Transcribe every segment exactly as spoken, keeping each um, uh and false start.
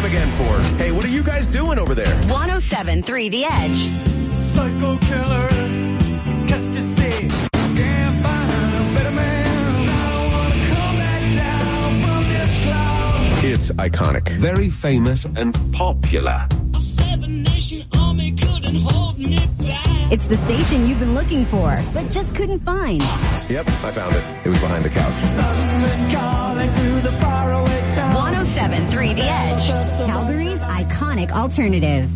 again for? Hey, what are you guys doing over there? one oh seven point three The Edge. Psycho killer, qu'est-ce que c'est? Can't find a better man. I don't wanna come back down from this cloud. It's iconic. Very famous and popular. A seven nation army couldn't hold me back. It's the station you've been looking for, but just couldn't find. Yep, I found it. It was behind the couch. one oh seven point three The Edge. Calgary's iconic alternative.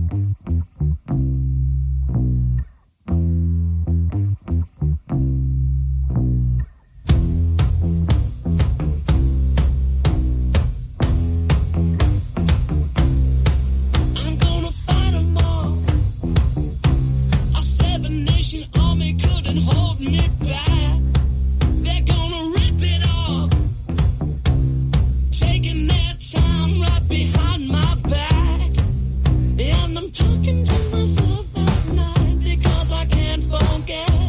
I'm gonna fight 'em all. A seven nation army couldn't hold me back. They're gonna rip it off, taking their time right behind my back. And I'm talking to myself at night because I can't forget.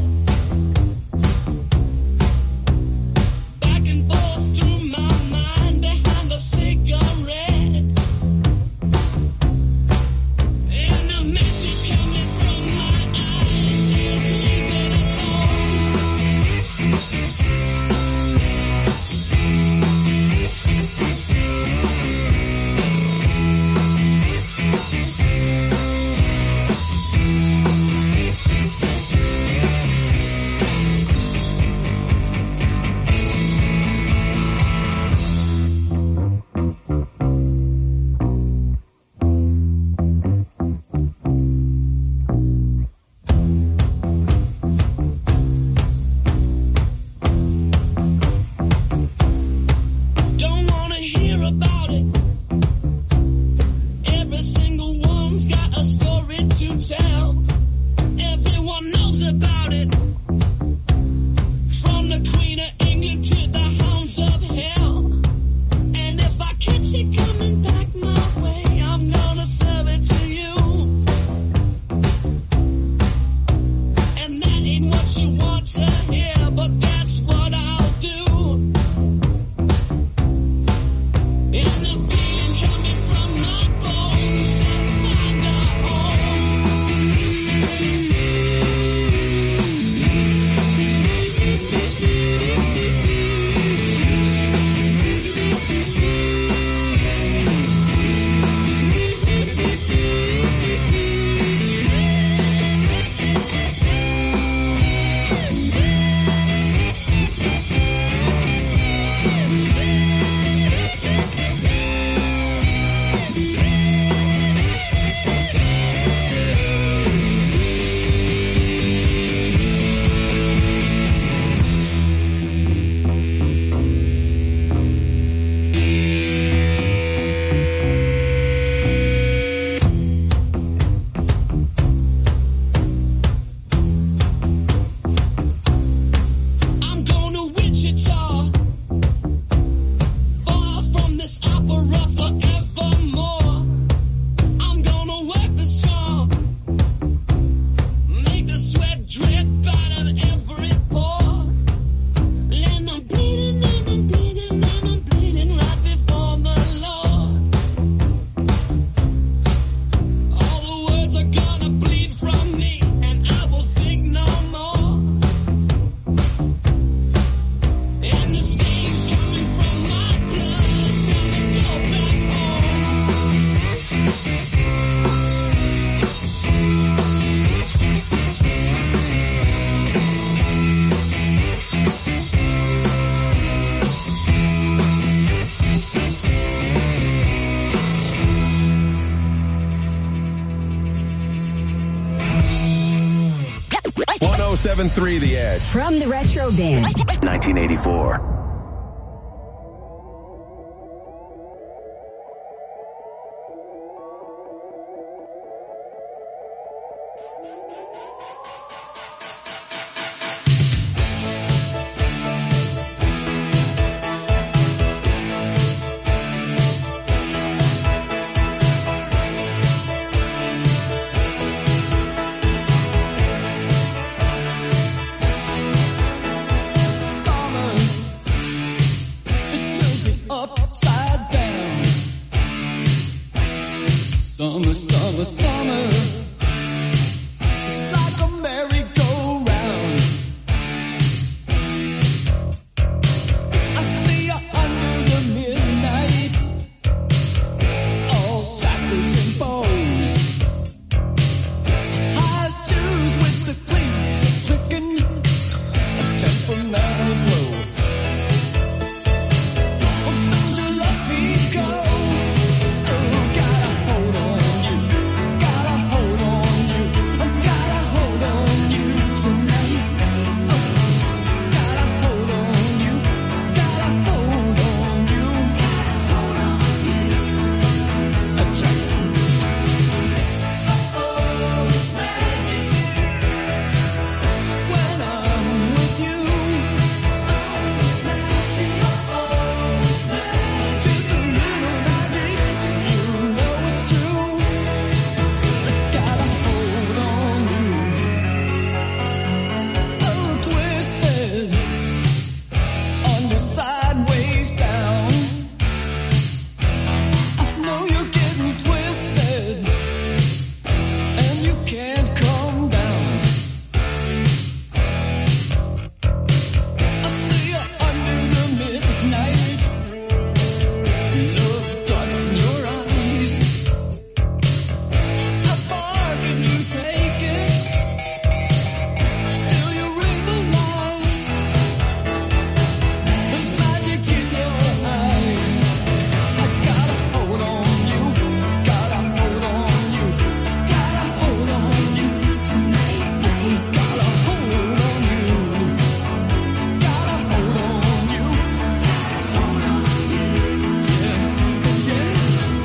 Back and forth through my mind behind a cigarette. And a message coming from my eyes says leave it Don't wanna hear about it. Every single one's got a story to tell. Everyone knows about it. From the Queen of England to the hounds of hell. And if I catch it coming back my way, I'm gonna serve it to you. And that ain't what you want to hear, but that's what I'll do. And the feeling coming from my bones says find a I'm going to Wichita, far from this opera forevermore. I'm gonna work the strong, make the sweat drip out of every pore. And I'm bleeding and I'm bleeding and I'm bleeding right before the Lord. All the words are gonna bleed from me, and I will think no more. And the stains coming from my blood tell me go back home. one oh seven point three The Edge. From the Retro Bin. nineteen eighty-four. Summer Summer, summer, summer. It's like a merry-go-round. I see you under the midnight, all shackles and bows. High shoes with the cleats clicking, a temperamental glow. Oh, don't you let me go. Oh, gotta hold on you, gotta hold on you, I gotta hold on you tonight. Oh, gotta hold on you, gotta hold on you, gotta hold on you. That's right. Oh, it's magic when I'm with you. Oh, it's magic. Oh, it's magic. Just a little magic, you know it's true. I gotta hold on you. Oh, twisted on your sideways down. I know you're getting twisted, and you can't come down. I see you under the midnight, love darts in your eyes. How far can you take it till you realize there's magic in your eyes? I gotta hold on you, gotta hold on you, gotta hold on you tonight. Gotta hold on you, gotta hold on you, gotta hold on you, yeah, yeah.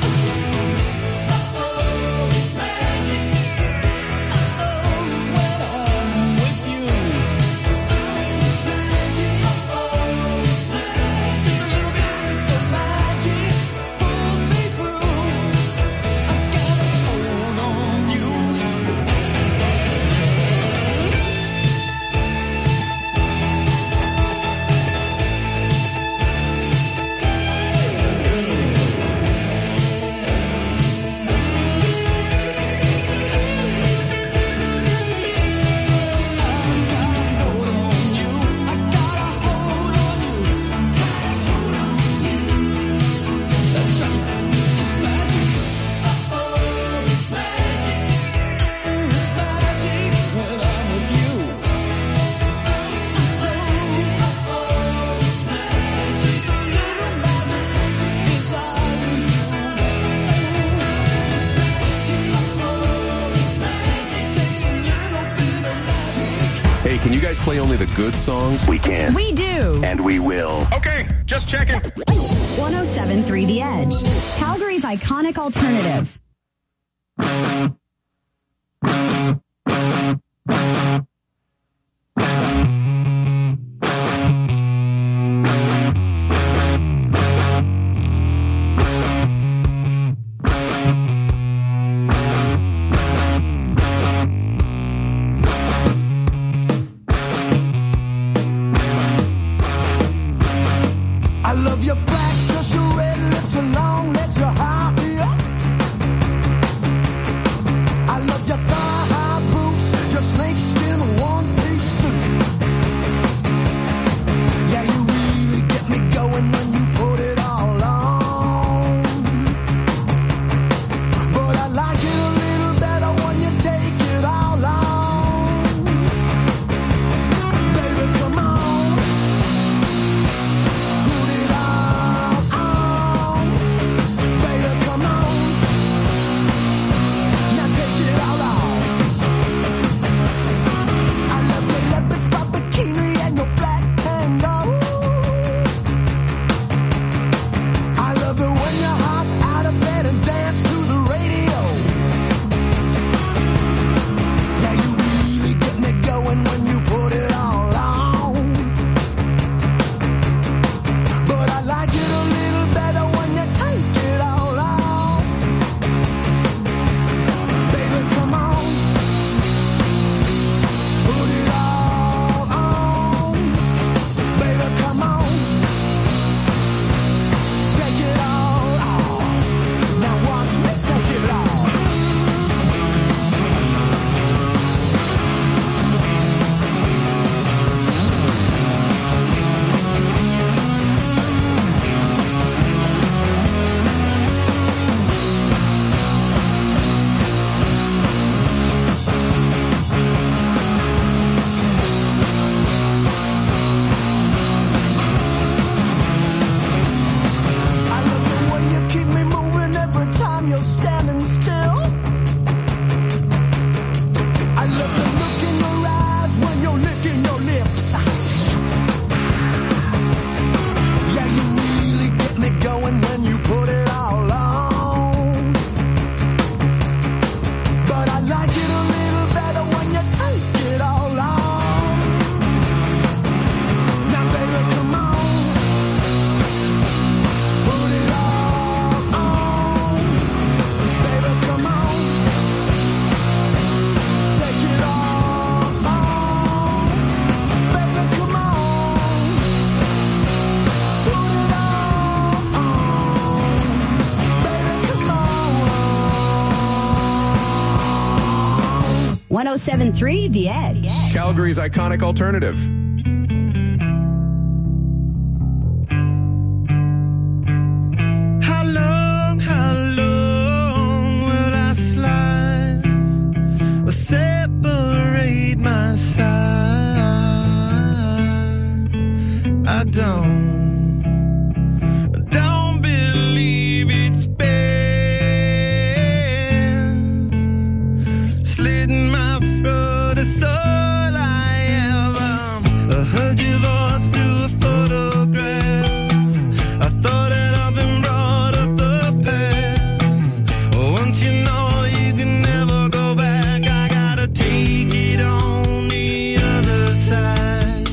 Oh, it's magic. Oh, when I'm with you. Oh, it's magic. Oh, it's magic. Just a little bit of magic pulls me through. I gotta hold on you. Hey, can you guys play only the good songs? We can. We do. And we will. Okay, just checking. one oh seven point three The Edge. Calgary's iconic alternative. I love your black, just your red lips and long legs, your high heel. I love your thigh-high boots, your snakeskin one-piece suit. Yeah, you really get me going when you put it all on. But I like it a little better when you take it all on. Baby, come on. Put it all on. one oh seven three The Edge. Calgary's iconic alternative. How long, how long will I slide or separate my side? I don't, don't believe it's been slitting my throat. It's all I ever heard your voice through a photograph. I thought that I've been brought up the past. Once you know you can never go back, I gotta take it on the other side.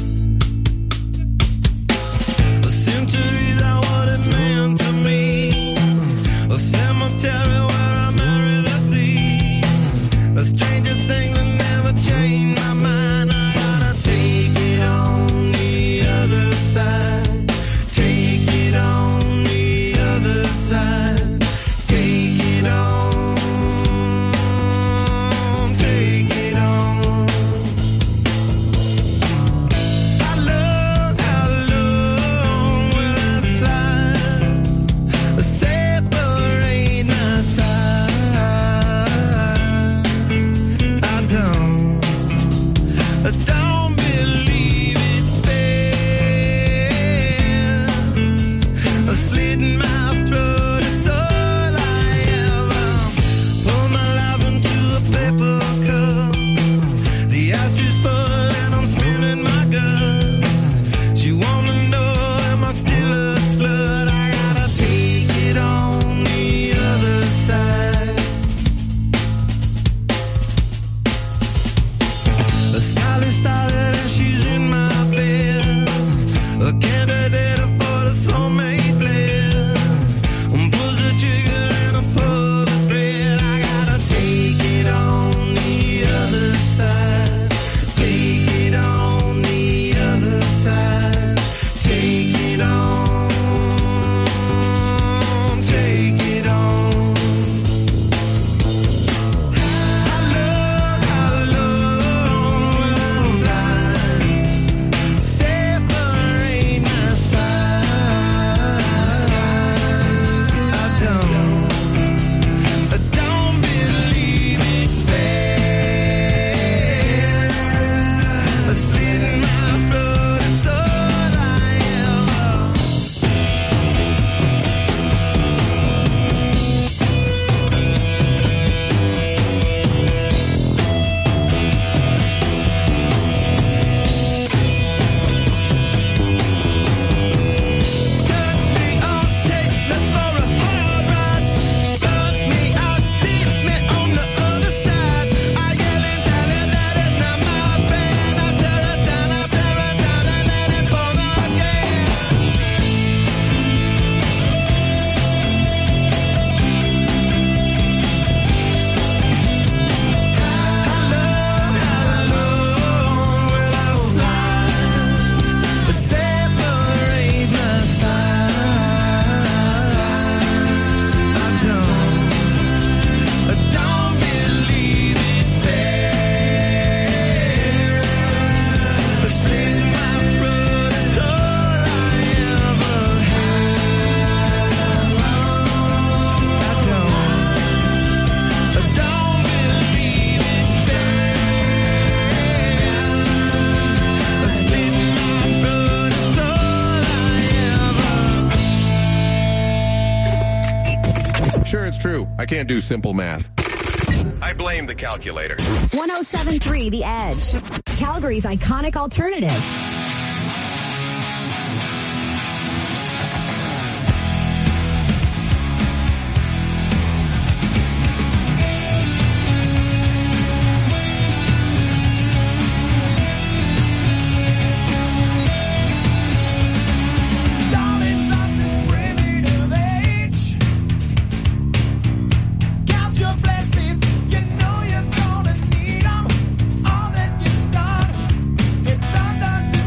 A centuries are what it meant to me. A cemetery where I marry the sea. A stranger thing that never changed my mind. I gotta take it on the other side. Take it on the other side. Take it on. Take it on. How long, how long will I slide? Separate my side. I don't, I don't believe it's been slitting my throat. It's all I ever pour my life into a paper cup. The ashtray full and I'm spilling my guts. She wanna know, am I still a slut? I gotta take it on the other side. A smiley started and she's in my bed. A candidate for the soulmate blend. Um, pulls the trigger and I pull the thread. I gotta take it on the other side. Take it on the other side. Take it on. Take it on. How long, how long will I slide? Separate my side. I don't, I don't believe it's been slitting my throat. It's all I ever. Turn me on, take me for a hard ride. Flood me out, leave me on the other side. I yell and tell her that it's not my band. I tear it down, I tear it down and then it fall again. How long, how long will I slide? Separate my side. I don't, I don't believe it's been slitting my throat. It's all I ever had. I don't, I don't believe it's been slitting my throat. It's all I ever. Sure, it's true. I can't do simple math. I blame the calculator. one oh seven three The Edge. Calgary's iconic alternative. Darlings of this primitive age, count your blessings. You know you're gonna need 'em. All that gets done, it's undone to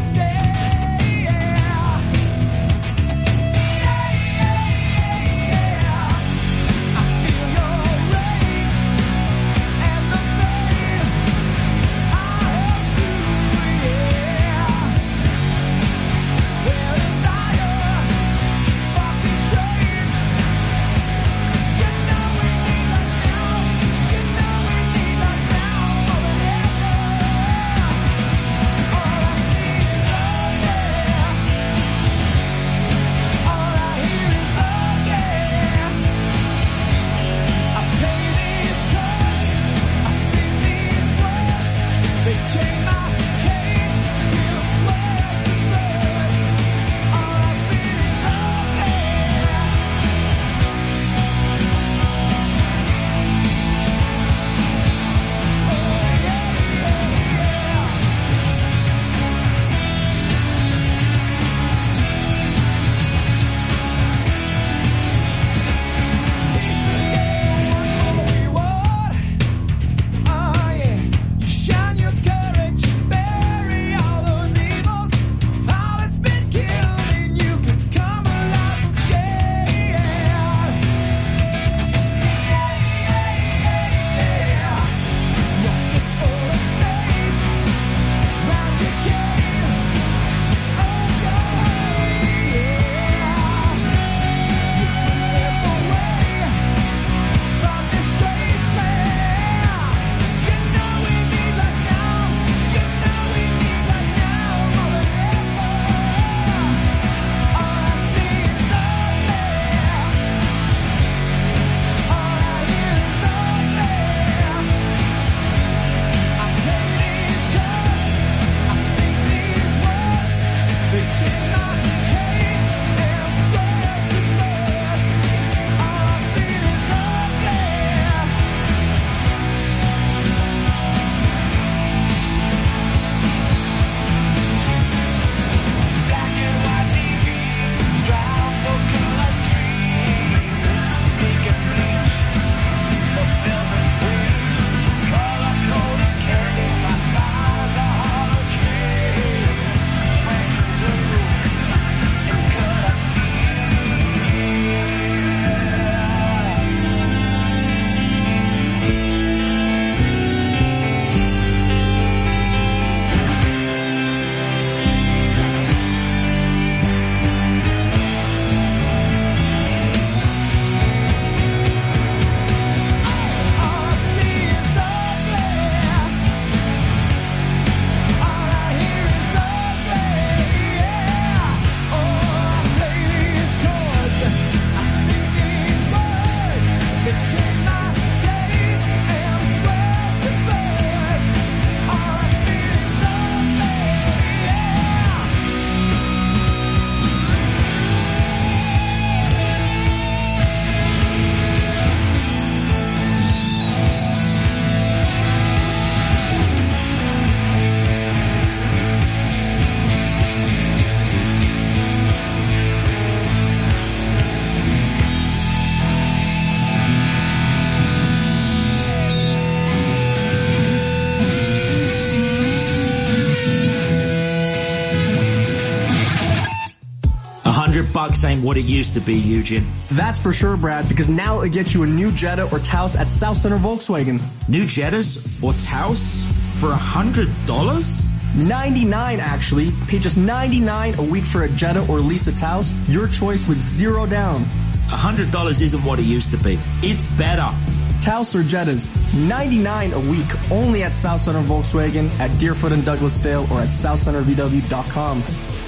Trucks ain't what it used to be, Eugene. That's for sure, Brad, because now it gets you a new Jetta or Taos at South Center Volkswagen. New Jettas or Taos for one hundred dollars? ninety-nine actually. Pay just ninety-nine a week for a Jetta or lease a Taos. Your choice with zero down. one hundred dollars isn't what it used to be. It's better. Taos or Jettas, ninety-nine a week, only at South Center Volkswagen, at Deerfoot and Douglasdale, or at south center v w dot com.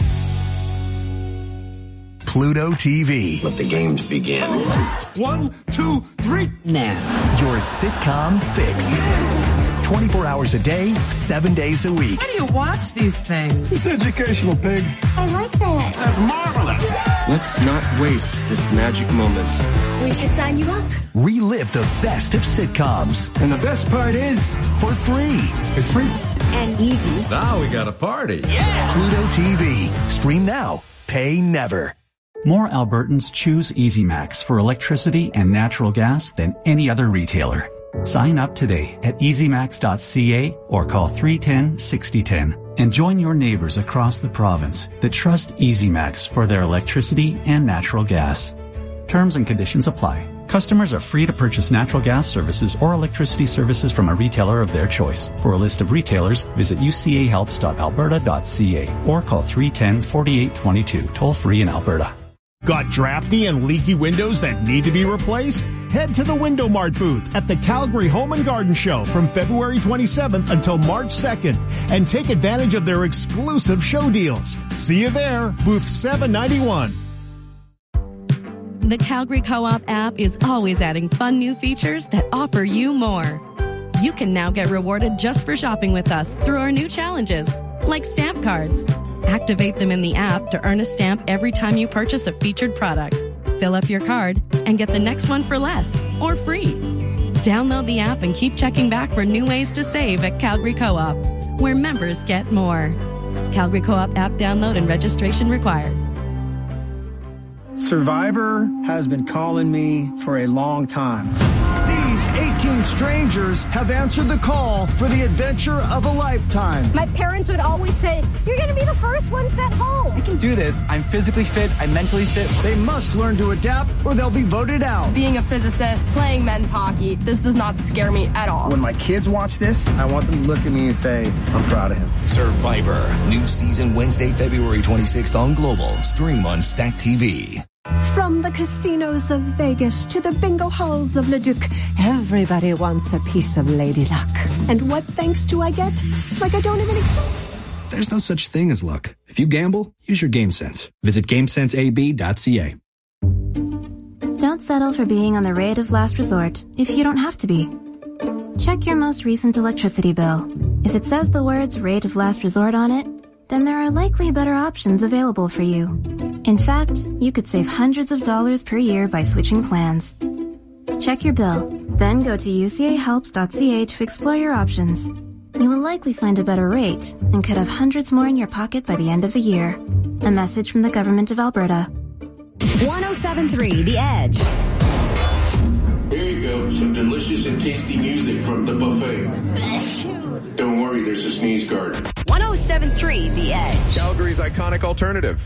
Pluto T V. Let the games begin. One, two, three. Now. Your sitcom fix. twenty-four hours a day, seven days a week. How do you watch these things? It's educational, pig. I like that. That's marvelous. Let's not waste this magic moment. We should sign you up. Relive the best of sitcoms. And the best part is, for free. It's free. And easy. Now we got a party. Yeah. Pluto T V. Stream now. Pay never. More Albertans choose EasyMax for electricity and natural gas than any other retailer. Sign up today at easy max dot c a or call three one zero, six zero one zero and join your neighbors across the province that trust EasyMax for their electricity and natural gas. Terms and conditions apply. Customers are free to purchase natural gas services or electricity services from a retailer of their choice. For a list of retailers, visit u c a helps dot alberta dot c a or call three one zero, four eight two two, toll free in Alberta. Got drafty and leaky windows that need to be replaced? Head to the Window Mart booth at the Calgary Home and Garden Show from February twenty-seventh until March second and take advantage of their exclusive show deals. See you there, booth seven ninety-one. The Calgary Co-op app is always adding fun new features that offer you more. You can now get rewarded just for shopping with us through our new challenges, like stamp cards. Activate them in the app to earn a stamp every time you purchase a featured product. Fill up your card and get the next one for less or free. Download the app and keep checking back for new ways to save at Calgary Co-op, where members get more. Calgary Co-op app download and registration required. Survivor has been calling me for a long time. These eighteen strangers have answered the call for the adventure of a lifetime. My parents would always say, you're going to be the first one sent home. I can do this. I'm physically fit. I'm mentally fit. They must learn to adapt or they'll be voted out. Being a physicist, playing men's hockey, this does not scare me at all. When my kids watch this, I want them to look at me and say, I'm proud of him. Survivor. New season Wednesday, February twenty-sixth on Global. Stream on Stack T V. From the casinos of Vegas to the bingo halls of Leduc, everybody wants a piece of Lady Luck. And what thanks do I get? It's like I don't even exist. There's no such thing as luck. If you gamble, use your game sense. Visit game sense a b dot c a. Don't settle for being on the rate of last resort if you don't have to be. Check your most recent electricity bill. If it says the words rate of last resort on it, then there are likely better options available for you. In fact, you could save hundreds of dollars per year by switching plans. Check your bill, then go to u c a helps dot c a to explore your options. You will likely find a better rate and could have hundreds more in your pocket by the end of the year. A message from the Government of Alberta. one oh seven point three The Edge. Here you go, some delicious and tasty music from the buffet. Don't worry, there's a sneeze guard. one oh seven point three The Edge. Calgary's iconic alternative.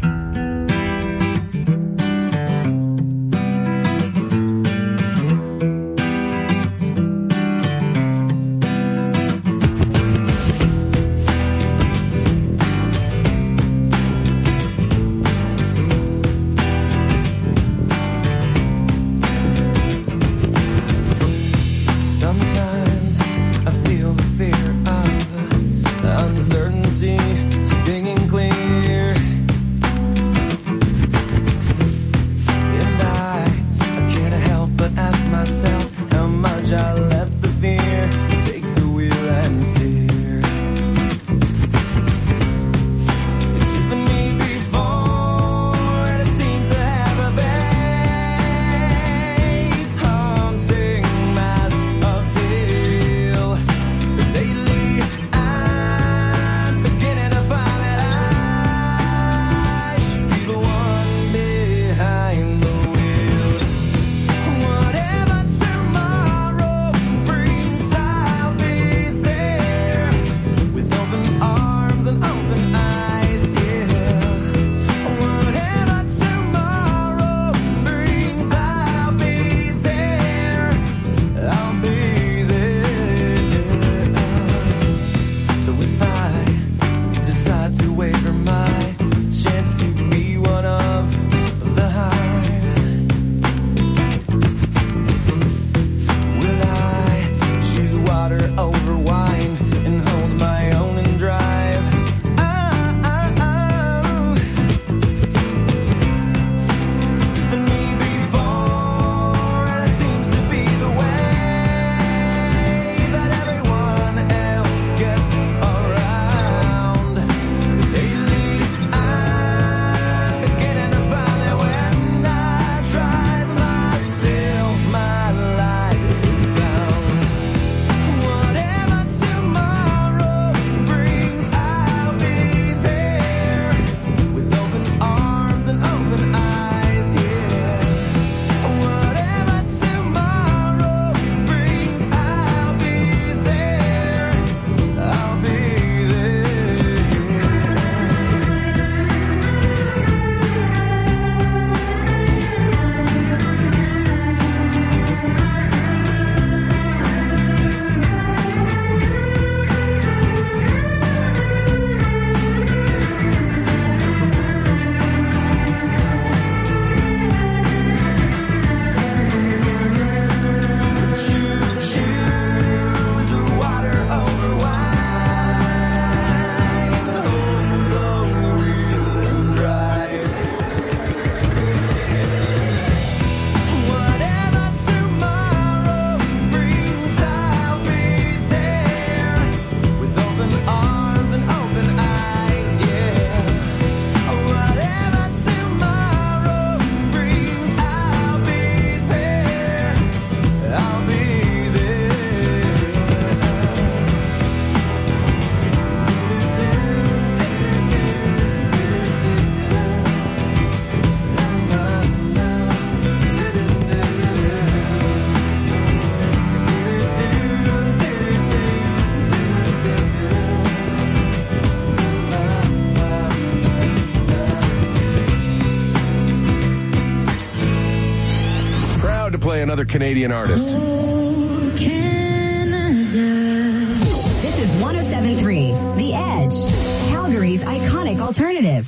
to play another Canadian artist. Oh, Canada. This is one oh seven point three The Edge, Calgary's iconic alternative.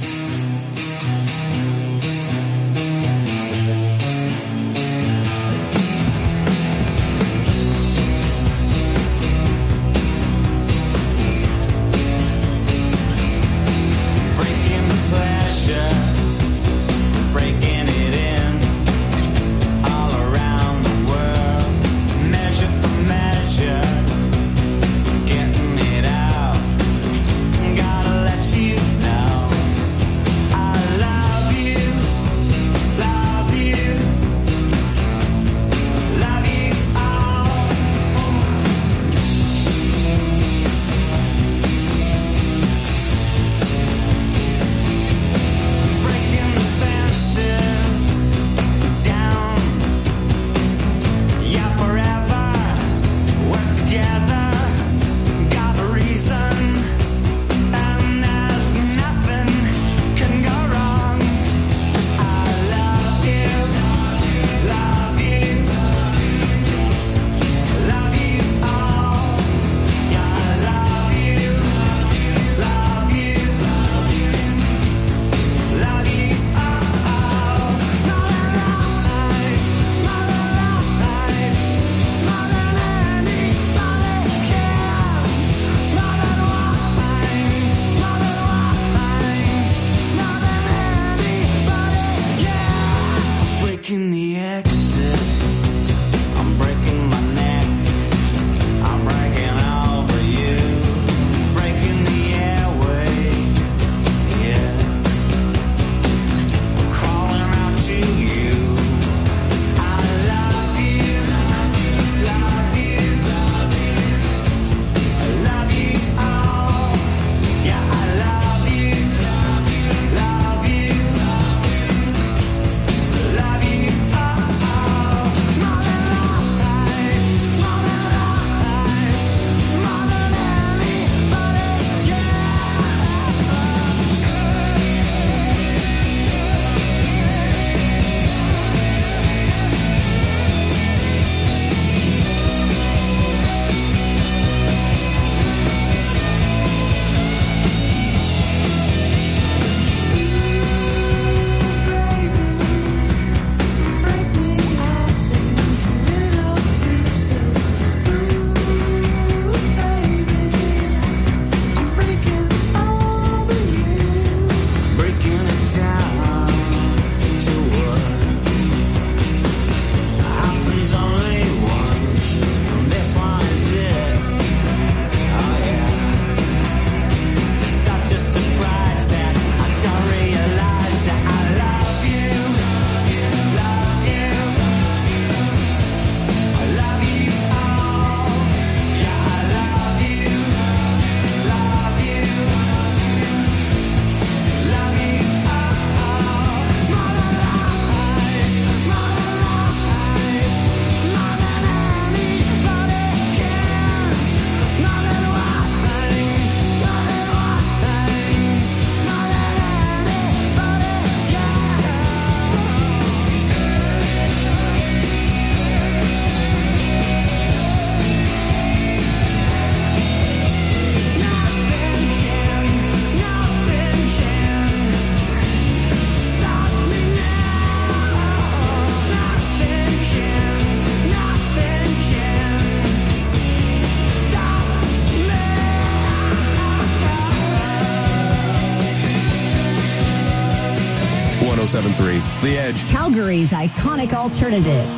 one oh seven point three The Edge, Calgary's iconic alternative.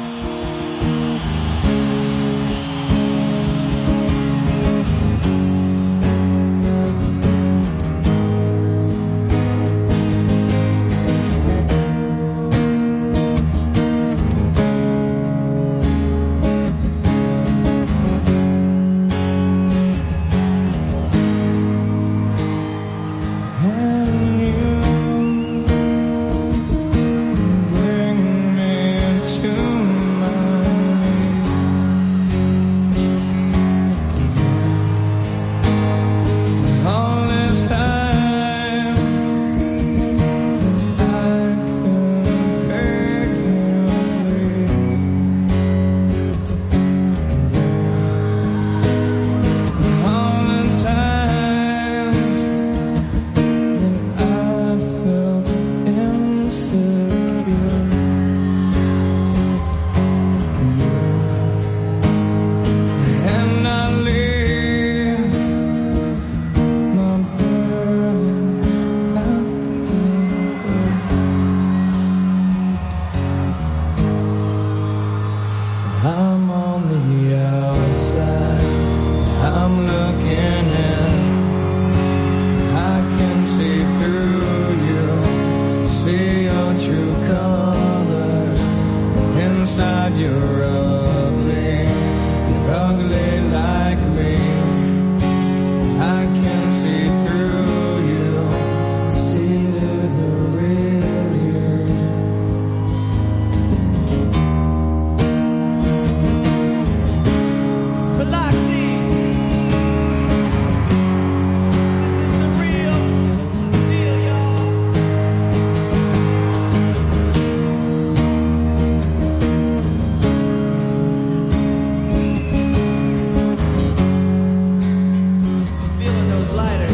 Bring me to I'm looking in. I can see through you, see your true colors. Inside you're ugly, you're ugly like me. I can see through you, see through the real you. Biloxi, this is the real deal, y'all. Feeling those lighters.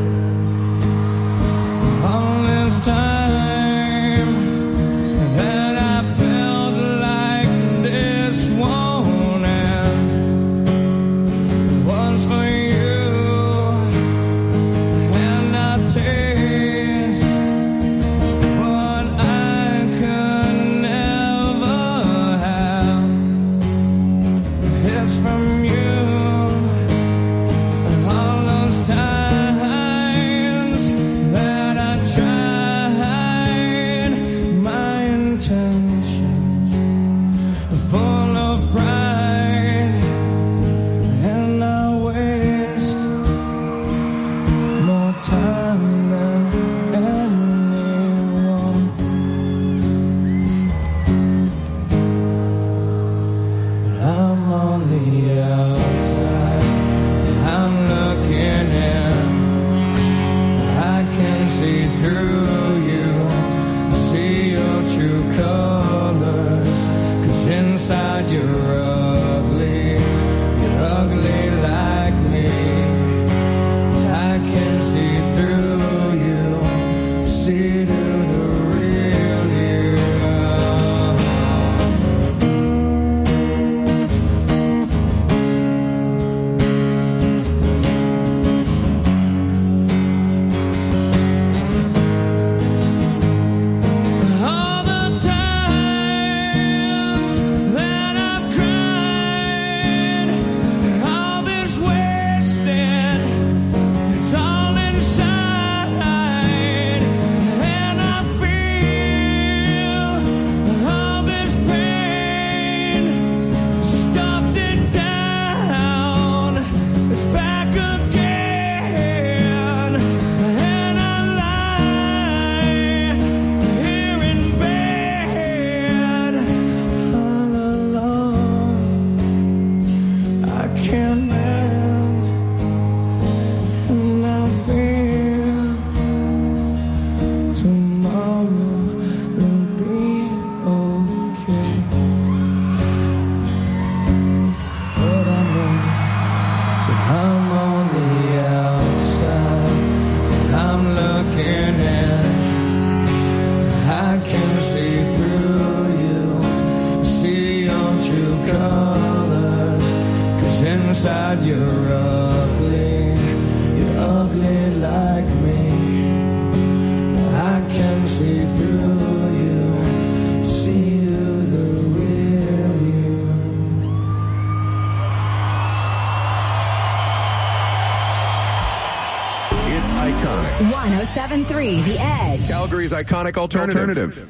All this time that I felt like this won't end was for you, and I taste what I could never have. It's from you. All those times that I tried my intentions, full of pride, and I waste more time than anyone. But I'm on the outside, I'm looking in. I can see through you, see your true colors. 'Cause inside you're ugly, you're ugly like me. I can see through you, see through the real you. All the times that I've cried, all this wasted, it's all inside, and I feel all this pain, stuffed it down, it's back again, and I lie here in bed all alone. I can't mend, and I feel tomorrow will be okay. But I know that I'm on the outside, and I'm looking in. I can see through you, see your true colors. 'Cause inside you're ugly, you're ugly like me. I can see through you, see through the real you. It's iconic. one oh seven point three The Edge. Calgary's iconic alternative. Alternative.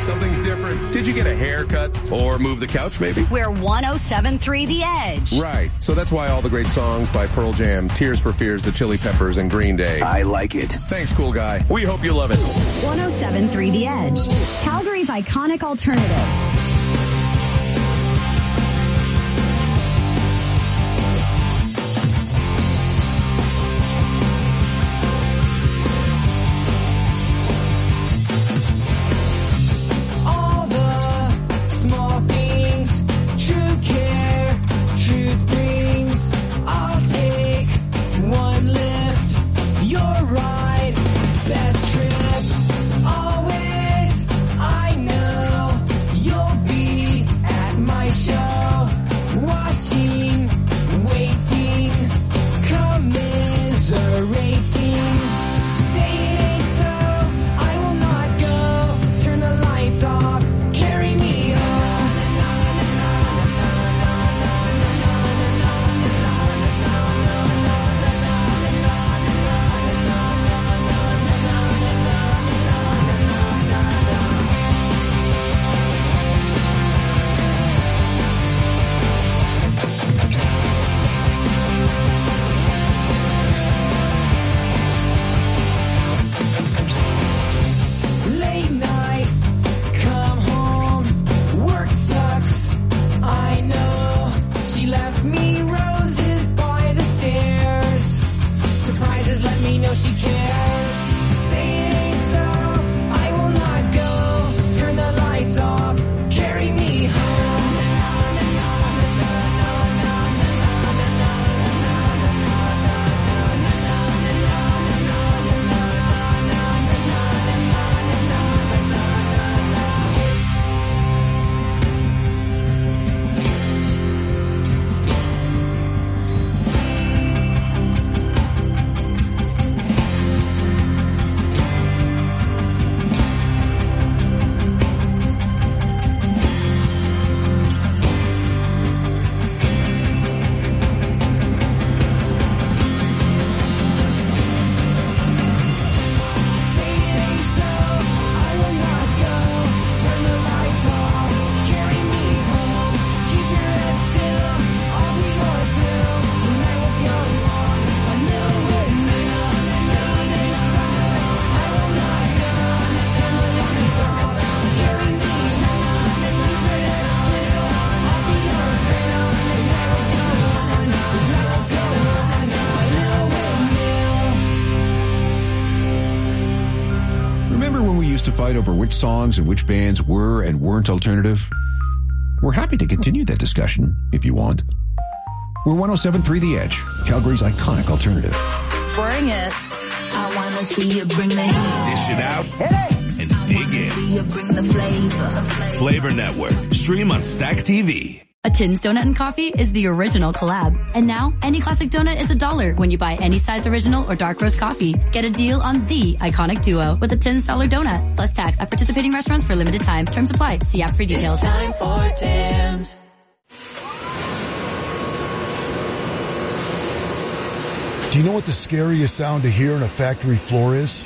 Something's different. Did you get a haircut or move the couch maybe? We're one oh seven point three The Edge. Right. So that's why all the great songs by Pearl Jam, Tears for Fears, The Chili Peppers, and Green Day. I like it. Thanks, cool guy. We hope you love it. one oh seven point three The Edge. Calgary's iconic alternative. Over which songs and which bands were and weren't alternative? We're happy to continue that discussion if you want. We're one oh seven point three The Edge, Calgary's iconic alternative. Bring it. I want to see you bring the heat. Dish it out and dig in. See you bring the flavor. Flavor Network. Stream on Stack T V. A Tins Donut and Coffee is the original collab. And now, any classic donut is a dollar when you buy any size original or dark roast coffee. Get a deal on the iconic duo with a Tins Dollar Donut, plus tax at participating restaurants for limited time. Terms apply. See app for details. It's time for Tins. Do you know what the scariest sound to hear on a factory floor is?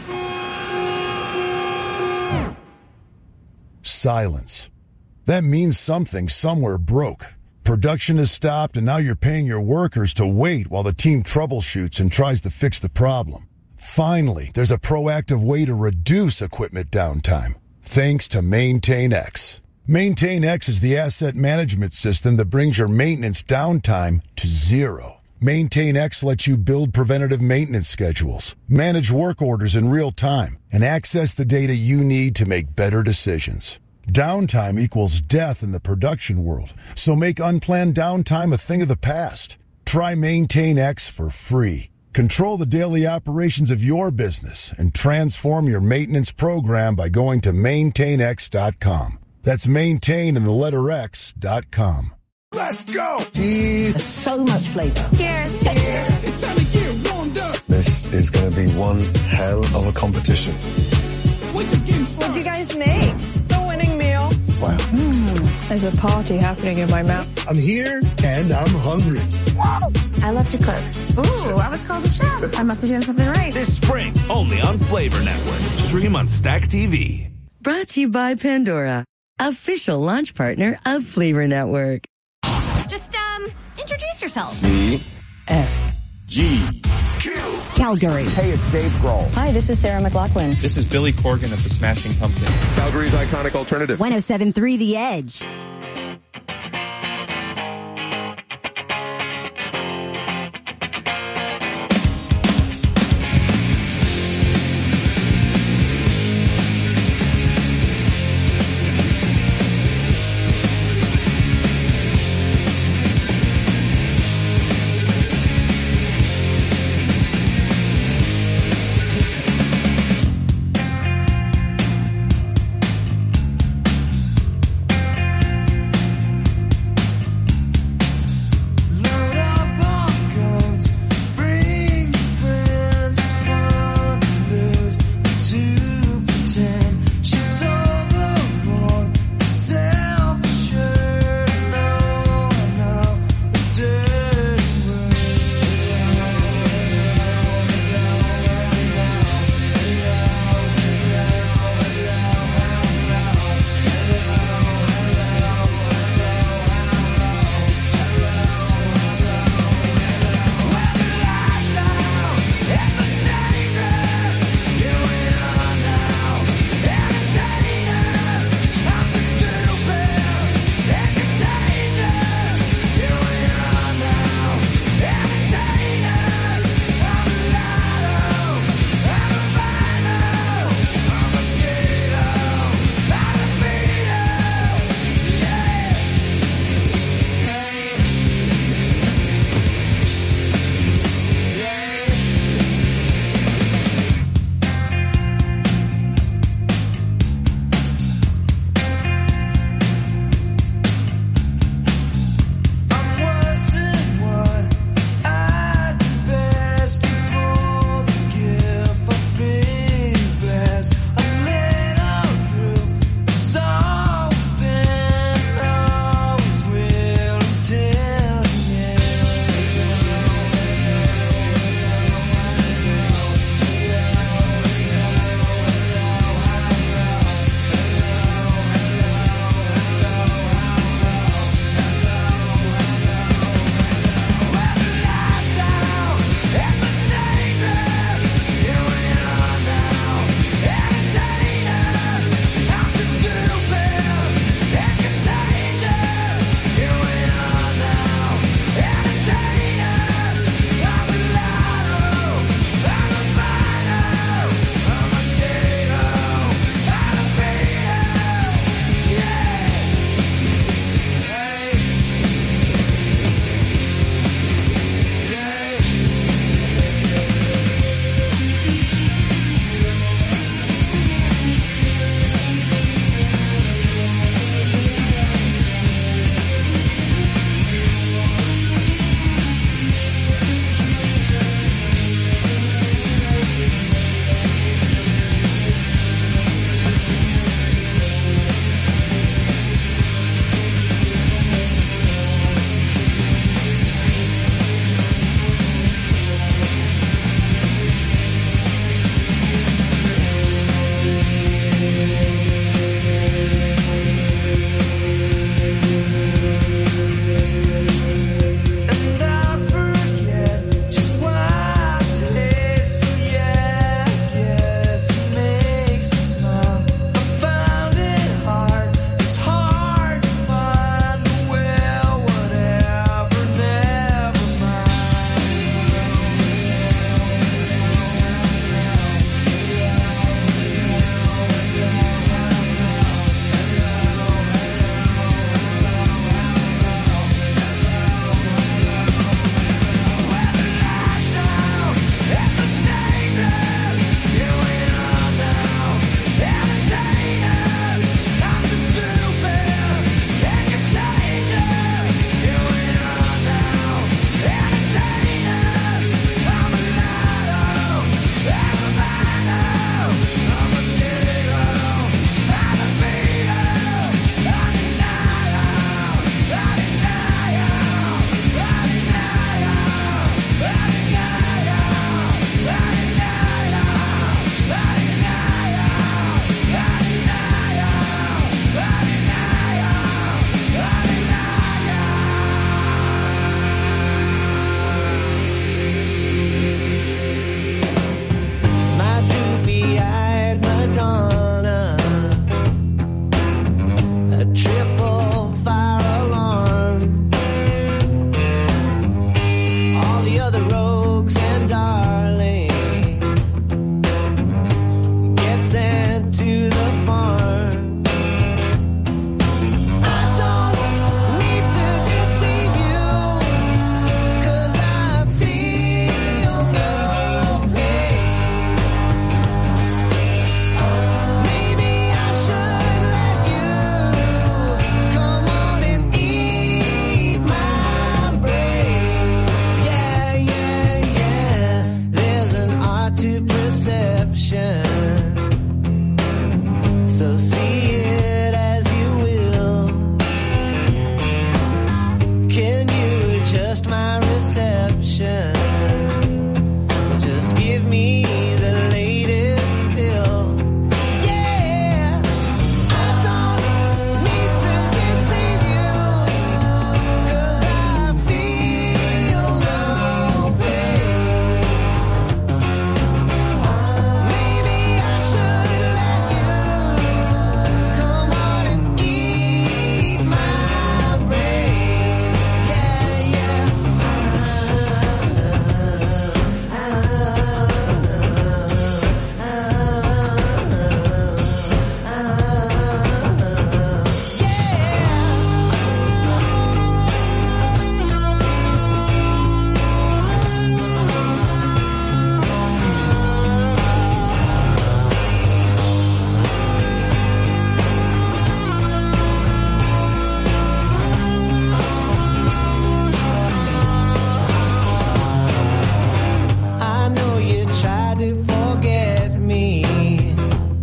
Silence. That means something somewhere broke. Production has stopped, and now you're paying your workers to wait while the team troubleshoots and tries to fix the problem. Finally, there's a proactive way to reduce equipment downtime, thanks to MaintainX. MaintainX is the asset management system that brings your maintenance downtime to zero. MaintainX lets you build preventative maintenance schedules, manage work orders in real time, and access the data you need to make better decisions. Downtime equals death in the production world, so make unplanned downtime a thing of the past. Try MaintainX for free. Control the daily operations of your business and transform your maintenance program by going to maintain x dot com. That's maintain in the letter X dot com. Let's go! Cheers. So much flavor. Cheers. Cheers. It's time to get warmed up. This is going to be one hell of a competition. We're just getting started. What'd you guys make? The winning meal. Wow. Mm, there's a party happening in my mouth. I'm here and I'm hungry. I love to cook. Ooh, I was called a chef. I must be doing something right. This spring, only on Flavor Network. Stream on Stack T V. Brought to you by Pandora, official launch partner of Flavor Network. Just, um, introduce yourself. C. F. G. Q. Calgary. Hey, it's Dave Grohl. Hi, this is Sarah McLachlan. This is Billy Corgan of the Smashing Pumpkins. Calgary's iconic alternative. one oh seven point three The Edge.